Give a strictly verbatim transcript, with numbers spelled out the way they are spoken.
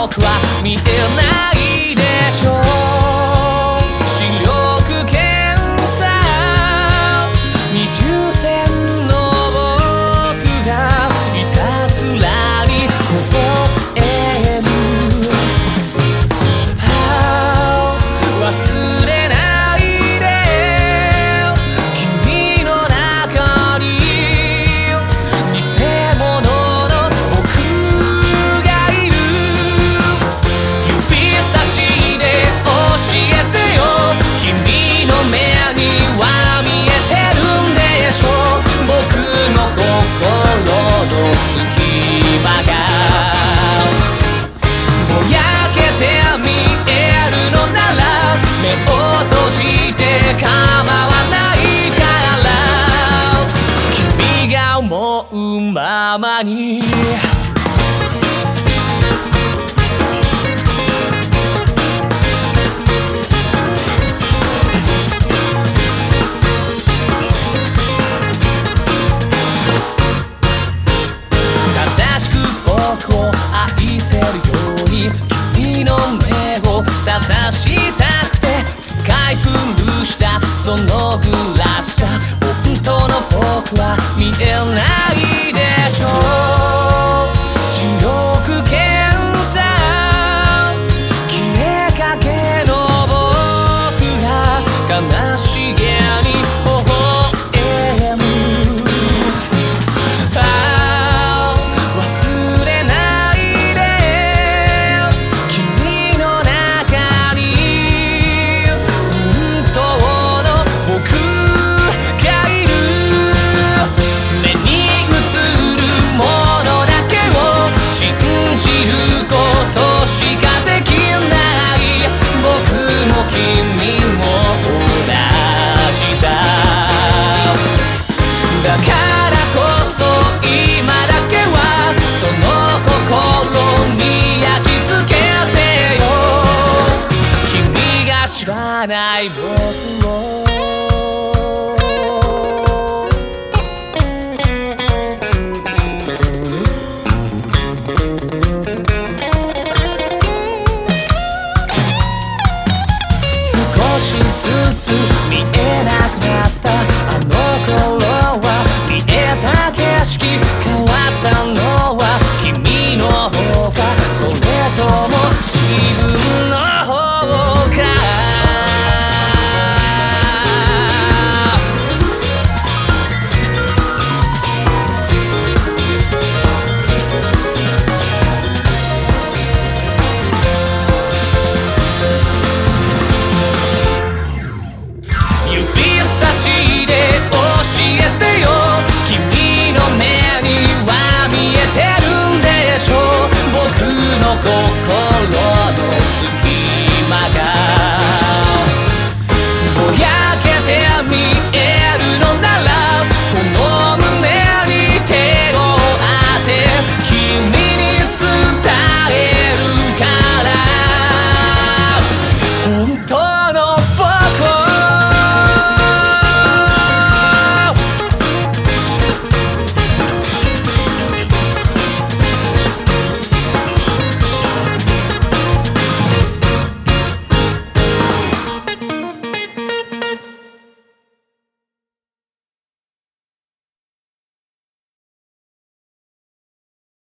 僕は見えないでしょう。視力検査二重線の僕がいたずらに微笑む。忘れないで君の中に偽物の僕がいる。指差しで教えてよ、君の目には見えてるんでしょう。僕の心の隙間がぼやけて見えるのなら目を閉じて構わないから、君が思うままに。正しく僕を愛せるように君の目を正したくて使い古したそのグラスだ。本当の僕は見えないでしょう。視力検査消えかけの僕が悲しげに微笑む。ああ忘れないで君の中に本当の僕がいる。目に映るものだけを信じることしかできない。僕も君も同じだ。だからこそ今だけはその心に焼き付けてよ、君が知らない僕を。少しずつ見えなくなったあの頃は、見えた景色変わったのは君の方かそれとも自分の方か。指差しで教えてよ、君の目には見えてるんでしょう。僕の心